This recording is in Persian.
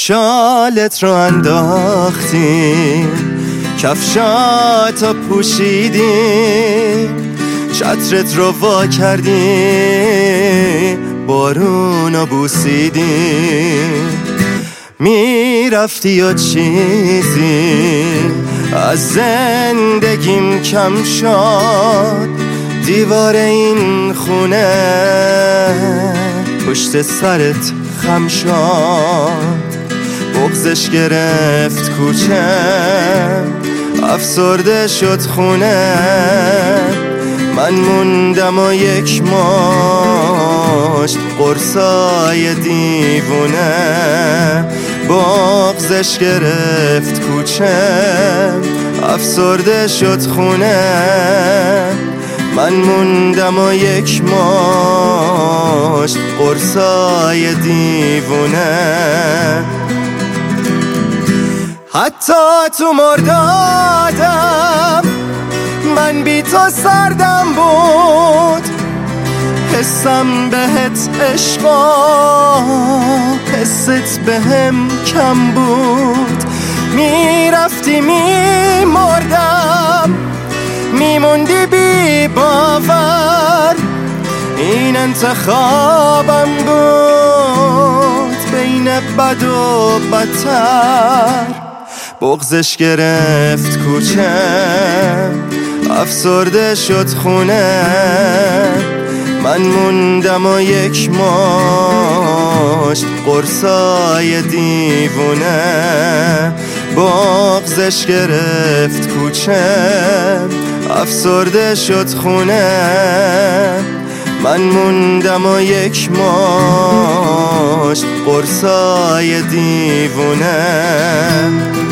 شالت رو انداختیم، کفشاتو پوشیدیم، چترت رو وا کردیم، بارونو بوسیدیم. میرفتی یا چیزی از زندگیم کم شد، دیوار این خونه پشت سرت خم شد. بغضش گرفت کوچه، افسرده شد خونه، من موندم و یک مشت قرصای دیوونه. بغضش گرفت کوچه، افسرده شد خونه، من موندم و یک مشت قرصای دیوونه. حتی تو مردادم من بی تو سردم بود، حسم بهت عشقا حست بهم کم بود. میرفتی میمردم، میموندی بی باور، این انتخابم بود بین بد و بدتر. بغضش گرفت کوچه، افسرده شد خونه، من موندم و یک مشت قرصای دیوونه. بغضش گرفت کوچه، افسرده شد خونه، من موندم و یک مشت قرصای دیوونه.